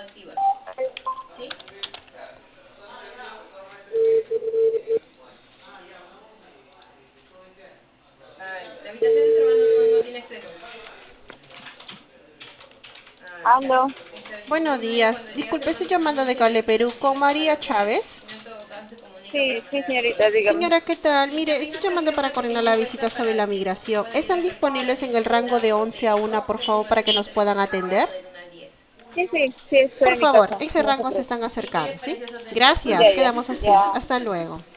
Aló, Buenos días. Disculpe, estoy llamando de Cable Perú con María Chávez. sí, sí, señorita, dígame. Señora, ¿qué tal? Mire, estoy llamando para coordinar la visita sobre la migración. ¿Están disponibles en el rango de 11 a 1, por favor, para que nos puedan atender? Sí, sí, sí, estoy Por en mi favor, casa, ese no se rango se preocupe. están acercando, ¿sí? Ya, Gracias, ya, quedamos así. ya. Hasta luego.